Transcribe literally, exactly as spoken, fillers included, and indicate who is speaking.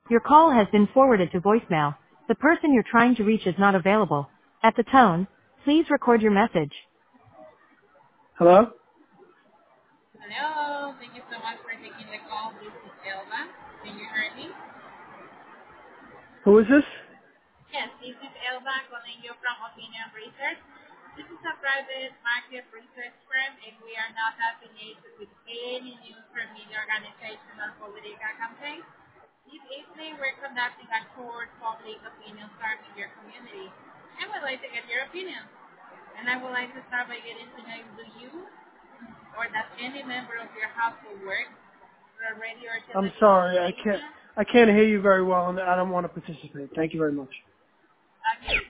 Speaker 1: Your call has been forwarded to voicemail. The person you're trying to reach is not available. At the tone, please record your message. Hello?
Speaker 2: Hello. Thank you so much for taking the call. This is Elba. Can you hear me?
Speaker 1: Who is this?
Speaker 2: Yes, this is Elba calling you from Opinion Research. This is a private market research firm, and we are not affiliated with any news or media organization or political campaign. This evening, we're conducting a short public opinion survey in your community, and we'd like to get your opinion. And I would like to start by getting to know, do you or does any member of your household work for a radio or
Speaker 1: I'm
Speaker 2: television
Speaker 1: sorry, I can't
Speaker 2: station?
Speaker 1: I can't hear you very well and I don't want to participate. Thank you very much.
Speaker 2: Okay.